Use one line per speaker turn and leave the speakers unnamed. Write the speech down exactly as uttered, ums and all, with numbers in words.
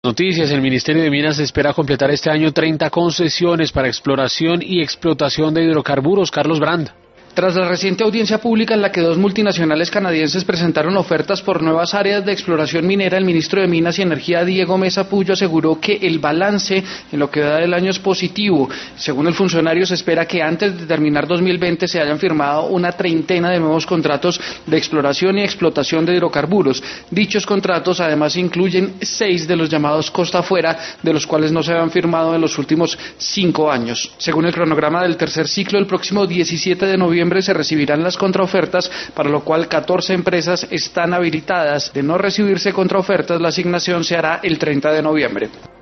Noticias, el Ministerio de Minas espera completar este año treinta concesiones para exploración y explotación de hidrocarburos. Carlos Brand.
Tras la reciente audiencia pública en la que dos multinacionales canadienses presentaron ofertas por nuevas áreas de exploración minera, el ministro de Minas y Energía, Diego Mesa Puyo, aseguró que el balance en lo que da del año es positivo. Según el funcionario, se espera que antes de terminar dos mil veinte se hayan firmado una treintena de nuevos contratos de exploración y explotación de hidrocarburos. Dichos contratos además incluyen seis de los llamados costa afuera, de los cuales no se habían firmado en los últimos cinco años. Según el cronograma del tercer ciclo, el próximo diecisiete de noviembre se recibirán las contraofertas, para lo cual catorce empresas están habilitadas. De no recibirse contraofertas, la asignación se hará el treinta de noviembre.